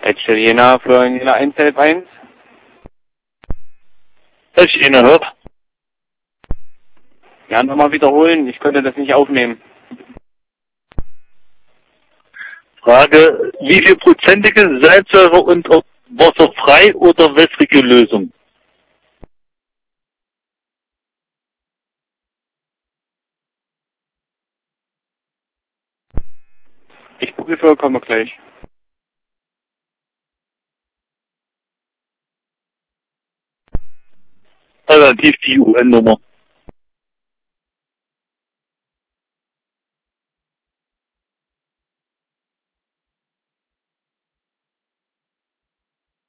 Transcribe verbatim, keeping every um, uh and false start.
Jena für Jena eins elf eins. Das ist Jena hört. Ja, nochmal wiederholen, ich konnte das nicht aufnehmen. Frage, wie viel prozentige Salzsäure und wasserfrei oder wässrige Lösung? Ich prüfe, komme gleich. Alternativ die U N-Nummer.